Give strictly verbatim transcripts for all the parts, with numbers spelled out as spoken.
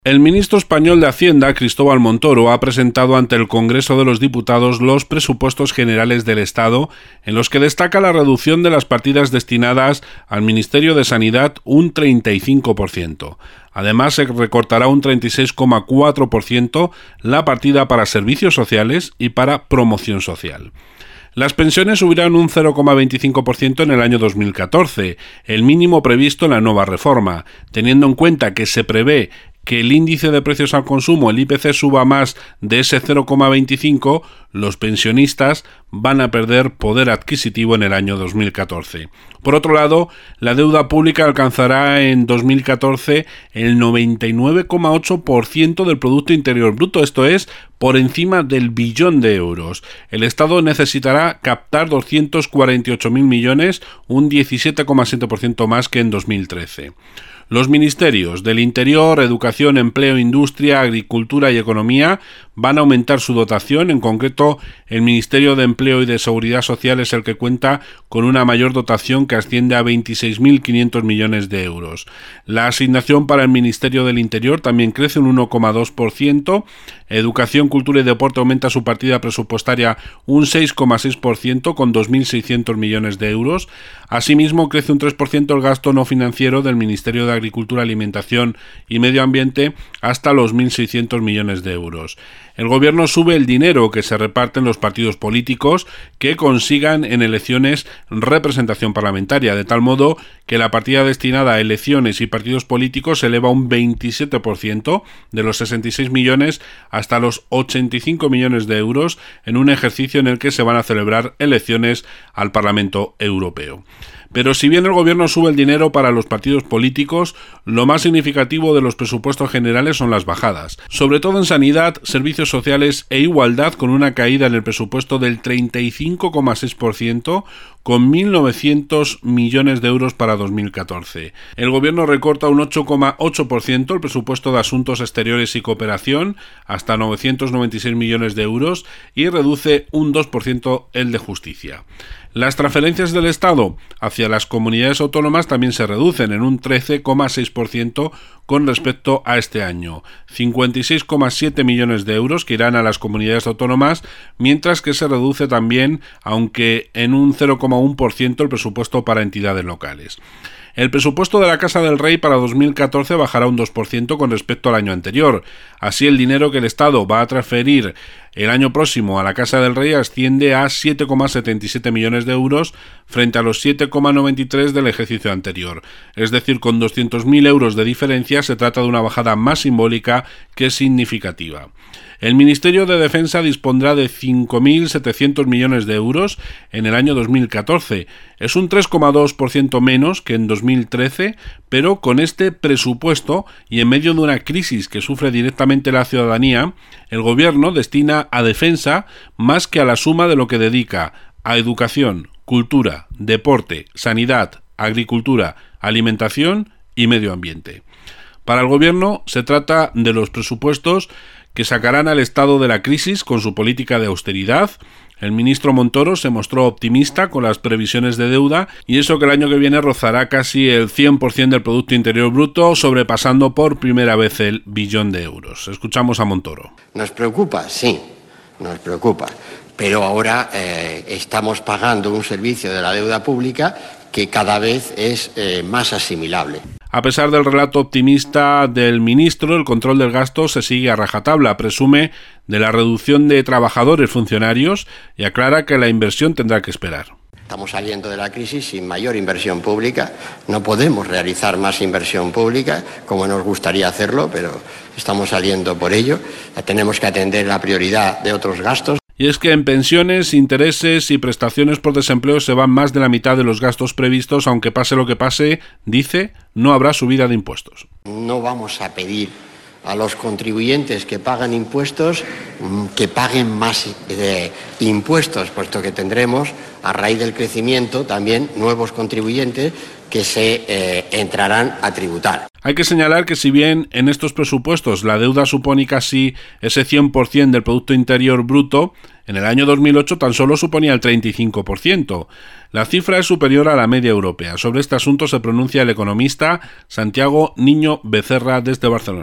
El ministro español de Hacienda, Cristóbal Montoro, ha presentado ante el Congreso de los Diputados los presupuestos generales del Estado, en los que destaca la reducción de las partidas destinadas al Ministerio de Sanidad un treinta y cinco por ciento. Además, se recortará un treinta y seis coma cuatro por ciento la partida para servicios sociales y para promoción social. Las pensiones subirán un cero coma veinticinco por ciento en el año dos mil catorce, el mínimo previsto en la nueva reforma, teniendo en cuenta que se prevé que el índice de precios al consumo, el I P C, suba más de ese cero coma veinticinco, los pensionistas van a perder poder adquisitivo en el año dos mil catorce. Por otro lado, la deuda pública alcanzará en dos mil catorce el noventa y nueve coma ocho por ciento del Producto Interior Bruto, esto es, por encima del billón de euros. El Estado necesitará captar doscientos cuarenta y ocho mil millones, un diecisiete coma siete por ciento más que en dos mil trece. Los ministerios del Interior, Educación, Empleo, Industria, Agricultura y Economía van a aumentar su dotación. En concreto, el Ministerio de Empleo y de Seguridad Social es el que cuenta con una mayor dotación que asciende a veintiséis mil quinientos millones de euros. La asignación para el Ministerio del Interior también crece un uno coma dos por ciento. Educación, Cultura y Deporte aumenta su partida presupuestaria un seis coma seis por ciento con dos mil seiscientos millones de euros. Asimismo, crece un tres por ciento el gasto no financiero del Ministerio de Agricultura, Alimentación y Medio Ambiente hasta los mil seiscientos millones de euros. El Gobierno sube el dinero que se reparten los partidos políticos que consigan en elecciones representación parlamentaria, de tal modo que la partida destinada a elecciones y partidos políticos se eleva un veintisiete por ciento, de los sesenta y seis millones hasta los ochenta y cinco millones de euros, en un ejercicio en el que se van a celebrar elecciones al Parlamento Europeo. Pero si bien el Gobierno sube el dinero para los partidos políticos, lo más significativo de los presupuestos generales son las bajadas, sobre todo en sanidad, servicios sociales e igualdad, con una caída en el presupuesto del treinta y cinco coma seis por ciento, con mil novecientos millones de euros para dos mil catorce. El Gobierno recorta un ocho coma ocho por ciento el presupuesto de Asuntos Exteriores y Cooperación, hasta novecientos noventa y seis millones de euros, y reduce un dos por ciento el de Justicia. Las transferencias del Estado hacia las comunidades autónomas también se reducen en un trece coma seis por ciento con respecto a este año, cincuenta y seis coma siete millones de euros que irán a las comunidades autónomas, mientras que se reduce también, aunque en un cero coma uno por ciento, el presupuesto para entidades locales. El presupuesto de la Casa del Rey para dos mil catorce bajará un dos por ciento con respecto al año anterior. Así, el dinero que el Estado va a transferir el año próximo a la Casa del Rey asciende a siete coma setenta y siete millones de euros frente a los siete coma noventa y tres del ejercicio anterior. Es decir, con doscientos mil euros de diferencia, se trata de una bajada más simbólica que significativa. El Ministerio de Defensa dispondrá de cinco mil setecientos millones de euros en el año dos mil catorce. Es un tres coma dos por ciento menos que en dos mil trece, pero con este presupuesto y en medio de una crisis que sufre directamente la ciudadanía, el Gobierno destina a defensa más que a la suma de lo que dedica a educación, cultura, deporte, sanidad, agricultura, alimentación y medio ambiente. Para el Gobierno se trata de los presupuestos que sacarán al Estado de la crisis con su política de austeridad. El ministro Montoro se mostró optimista con las previsiones de deuda, y eso que el año que viene rozará casi el cien por ciento del Producto Interior Bruto, sobrepasando por primera vez el billón de euros. Escuchamos a Montoro. ¿Nos preocupa? Sí, nos preocupa. Pero ahora eh, estamos pagando un servicio de la deuda pública que cada vez es eh, más asimilable. A pesar del relato optimista del ministro, el control del gasto se sigue a rajatabla. Presume de la reducción de trabajadores funcionarios y aclara que la inversión tendrá que esperar. Estamos saliendo de la crisis sin mayor inversión pública. No podemos realizar más inversión pública como nos gustaría hacerlo, pero estamos saliendo por ello. Tenemos que atender la prioridad de otros gastos. Y es que en pensiones, intereses y prestaciones por desempleo se van más de la mitad de los gastos previstos, aunque pase lo que pase, dice, no habrá subida de impuestos. No vamos a pedir a los contribuyentes que pagan impuestos que paguen más eh, impuestos, puesto que tendremos, a raíz del crecimiento, también nuevos contribuyentes que se eh, entrarán a tributar. Hay que señalar que si bien en estos presupuestos la deuda supone casi ese cien por ciento del Producto Interior Bruto, en el año dos mil ocho tan solo suponía el treinta y cinco por ciento. La cifra es superior a la media europea. Sobre este asunto se pronuncia el economista Santiago Niño Becerra desde Barcelona.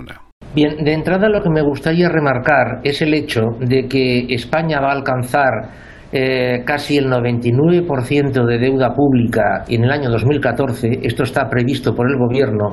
Bien, de entrada lo que me gustaría remarcar es el hecho de que España va a alcanzar eh, casi el noventa y nueve por ciento de deuda pública en el año dos mil catorce, esto está previsto por el Gobierno,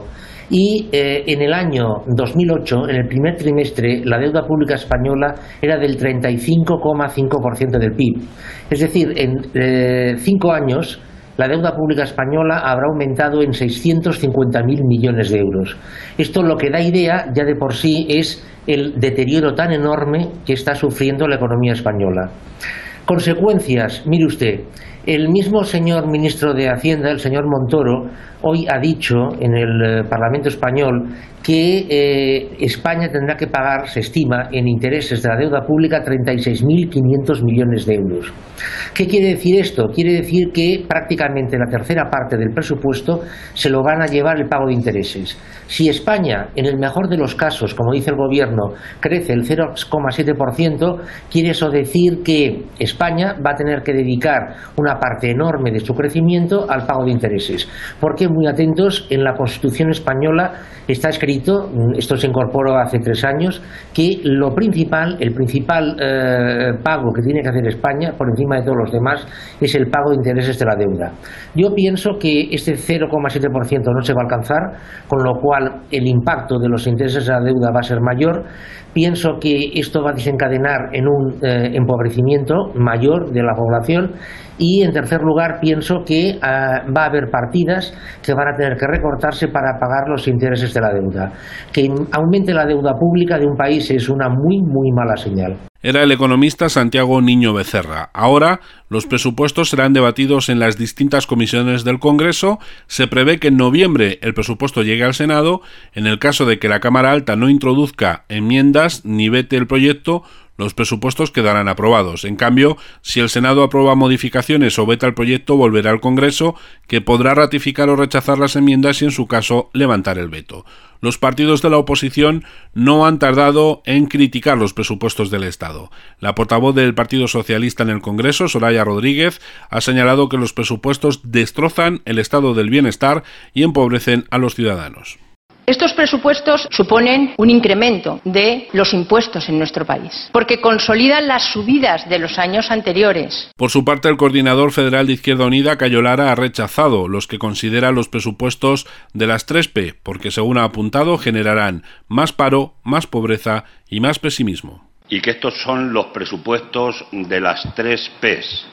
y eh, en el año dos mil ocho, en el primer trimestre, la deuda pública española era del treinta y cinco coma cinco por ciento del P I B. Es decir, en eh, cinco años la deuda pública española habrá aumentado en seiscientos cincuenta mil millones de euros. Esto lo que da idea ya de por sí es el deterioro tan enorme que está sufriendo la economía española. Consecuencias, mire usted, el mismo señor ministro de Hacienda, el señor Montoro, hoy ha dicho en el Parlamento español que eh, España tendrá que pagar, se estima, en intereses de la deuda pública treinta y seis mil quinientos millones de euros. ¿Qué quiere decir esto? Quiere decir que prácticamente la tercera parte del presupuesto se lo van a llevar el pago de intereses. Si España, en el mejor de los casos, como dice el Gobierno, crece el cero coma siete por ciento, quiere eso decir que España va a tener que dedicar una parte enorme de su crecimiento al pago de intereses. Porque, muy atentos, en la Constitución española está escrito, esto se incorporó hace tres años, que lo principal, el principal eh, pago que tiene que hacer España, por encima de todos los demás, es el pago de intereses de la deuda. Yo pienso que este cero coma siete por ciento no se va a alcanzar, con lo cual el impacto de los intereses de la deuda va a ser mayor. Pienso que esto va a desencadenar en un eh, empobrecimiento mayor de la población. Y, en tercer lugar, pienso que uh, va a haber partidas que van a tener que recortarse para pagar los intereses de la deuda. Que aumente la deuda pública de un país es una muy, muy mala señal. Era el economista Santiago Niño Becerra. Ahora, los presupuestos serán debatidos en las distintas comisiones del Congreso. Se prevé que en noviembre el presupuesto llegue al Senado. En el caso de que la Cámara Alta no introduzca enmiendas ni vete el proyecto, los presupuestos quedarán aprobados. En cambio, si el Senado aprueba modificaciones o veta el proyecto, volverá al Congreso, que podrá ratificar o rechazar las enmiendas y, en su caso, levantar el veto. Los partidos de la oposición no han tardado en criticar los presupuestos del Estado. La portavoz del Partido Socialista en el Congreso, Soraya Rodríguez, ha señalado que los presupuestos destrozan el estado del bienestar y empobrecen a los ciudadanos. Estos presupuestos suponen un incremento de los impuestos en nuestro país, porque consolidan las subidas de los años anteriores. Por su parte, el coordinador federal de Izquierda Unida, Cayo Lara, ha rechazado los que considera los presupuestos de las tres P, porque, según ha apuntado, generarán más paro, más pobreza y más pesimismo. Y que estos son los presupuestos de las tres P's.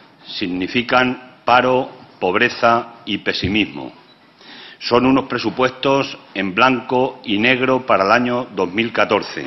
Significan paro, pobreza y pesimismo. Son unos presupuestos en blanco y negro para el año dos mil catorce.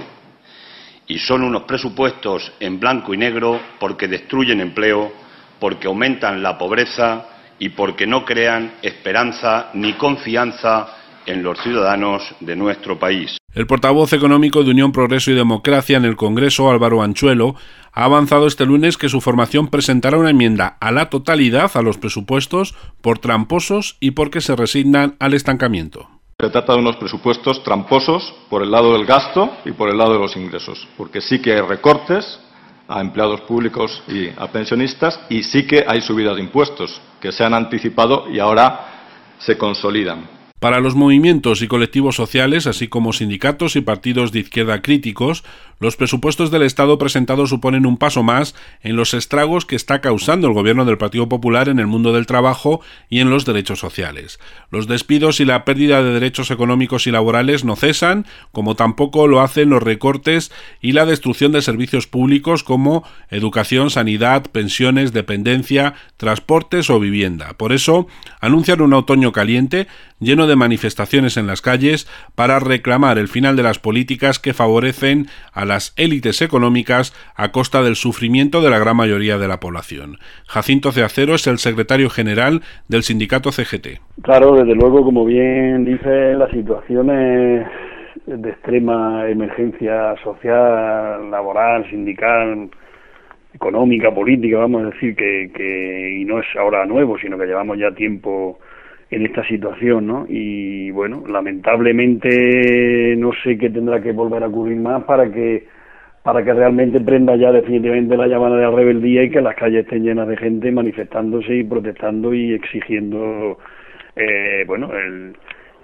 Y son unos presupuestos en blanco y negro porque destruyen empleo, porque aumentan la pobreza y porque no crean esperanza ni confianza en los ciudadanos de nuestro país. El portavoz económico de Unión, Progreso y Democracia en el Congreso, Álvaro Anchuelo, ha avanzado este lunes que su formación presentará una enmienda a la totalidad a los presupuestos por tramposos y porque se resignan al estancamiento. Se trata de unos presupuestos tramposos por el lado del gasto y por el lado de los ingresos, porque sí que hay recortes a empleados públicos y a pensionistas y sí que hay subidas de impuestos que se han anticipado y ahora se consolidan. Para los movimientos y colectivos sociales, así como sindicatos y partidos de izquierda críticos, los presupuestos del Estado presentados suponen un paso más en los estragos que está causando el gobierno del Partido Popular en el mundo del trabajo y en los derechos sociales. Los despidos y la pérdida de derechos económicos y laborales no cesan, como tampoco lo hacen los recortes y la destrucción de servicios públicos como educación, sanidad, pensiones, dependencia, transportes o vivienda. Por eso, anuncian un otoño caliente, lleno de manifestaciones en las calles para reclamar el final de las políticas que favorecen a las élites económicas a costa del sufrimiento de la gran mayoría de la población. Jacinto Ceacero es el secretario general del sindicato C G T. Claro, desde luego, como bien dice, la situación es de extrema emergencia social, laboral, sindical, económica, política, vamos a decir, que, que y no es ahora nuevo, sino que llevamos ya tiempo en esta situación, ¿no? Y bueno, lamentablemente no sé qué tendrá que volver a ocurrir más para que para que realmente prenda ya definitivamente la llamada de la rebeldía y que las calles estén llenas de gente manifestándose y protestando y exigiendo eh, bueno el,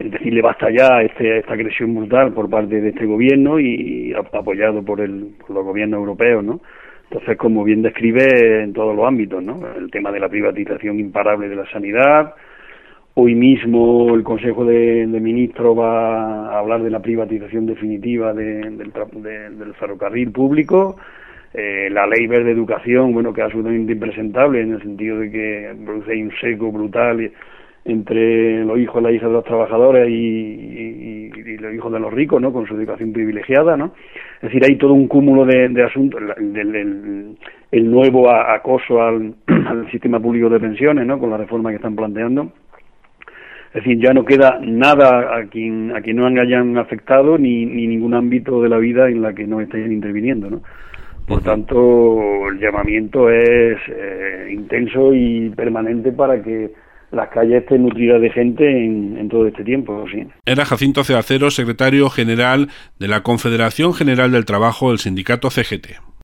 decirle basta ya a este, esta agresión brutal por parte de este gobierno y, y apoyado por, el, por los gobiernos europeos, ¿no? Entonces, como bien describe, en todos los ámbitos, ¿no? El tema de la privatización imparable de la sanidad. Hoy mismo el Consejo de, de Ministros va a hablar de la privatización definitiva de, del, de, del ferrocarril público. Eh, la ley verde de educación, bueno, que es absolutamente impresentable en el sentido de que produce un seco brutal entre los hijos y las hijas de los trabajadores y, y, y los hijos de los ricos, ¿no? Con su educación privilegiada, ¿no? Es decir, hay todo un cúmulo de, de asuntos, el, el, el, el nuevo acoso al, al sistema público de pensiones, ¿no? Con la reforma que están planteando. Es decir, ya no queda nada a quien a quien no hayan afectado ni, ni ningún ámbito de la vida en la que no estén interviniendo, ¿no? Por tanto, el llamamiento es eh, intenso y permanente para que las calles estén nutridas de gente en, en todo este tiempo, sí. Era Jacinto Ceacero, secretario general de la Confederación General del Trabajo del sindicato C G T.